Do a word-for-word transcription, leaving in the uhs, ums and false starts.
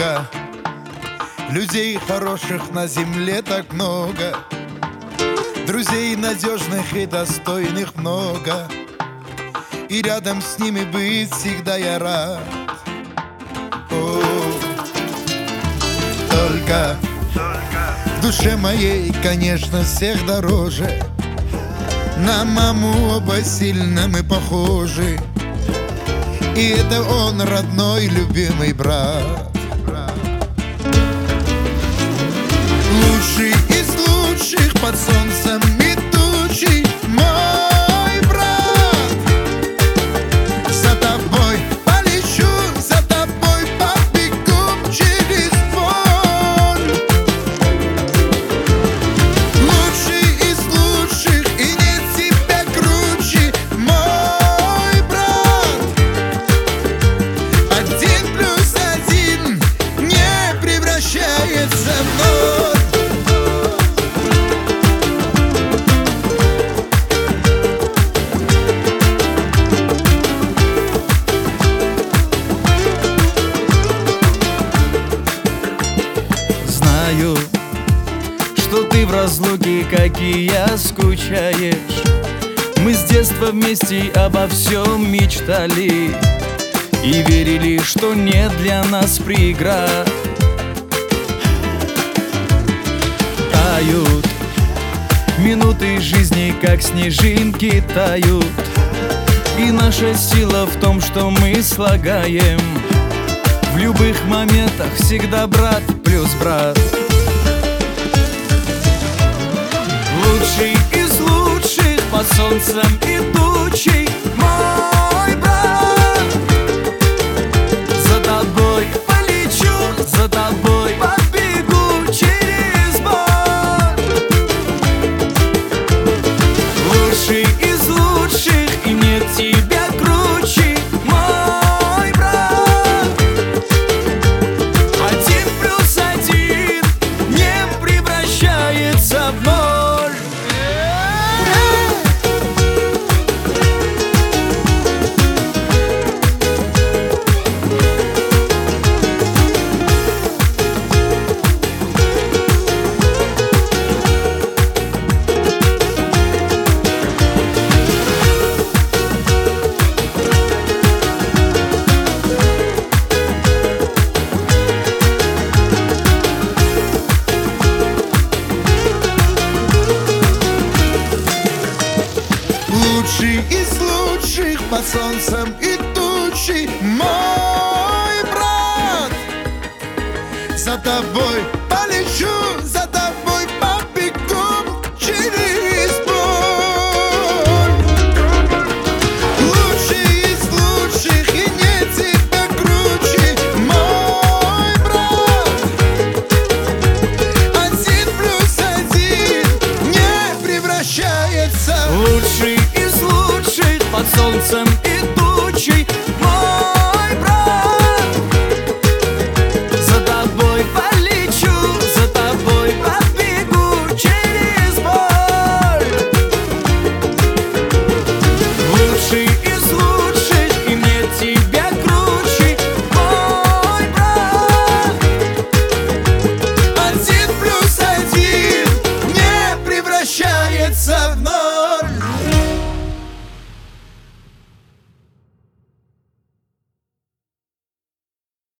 много, людей хороших на земле так много, друзей надежных и достойных много, и рядом с ними быть всегда я рад. О, только в душе моей, конечно, всех дороже. На маму оба сильно мы похожи, и это он, родной, любимый брат. Лучший из лучших под солнцем и тучей мой брат. За тобой полечу, за тобой побегу через боль. Лучший из лучших, и нет тебя круче, мой брат. Один плюс один не превращается в ноль. Знаю, что ты в разлуке, как и я, скучаешь. Мы с детства вместе обо всем мечтали и верили, что нет для нас преград. Тают минуты жизни, как снежинки тают, и наша сила в том, что мы слагаем в любых моментах всегда брат плюс брат. Лучший из лучших под солнцем и тучей мой брат. За тобой полечу, за тобой побегу через боль. Лучший из лучших, и нет тебя круче, мой брат. Один плюс один не превращается в ноль. Лучший из лучших под солнцем и тучей мой брат. За тобой полечу, за тобой побегу через боль. Лучший из лучших, и нет тебя круче, мой брат. Один плюс один не превращается. Лучший из лучших под солнцем и тучей мой брат. За тобой полечу, за тобой побегу через боль. Лучший из лучших, и нет тебя круче, мой брат. Один плюс один не превращается в ноль.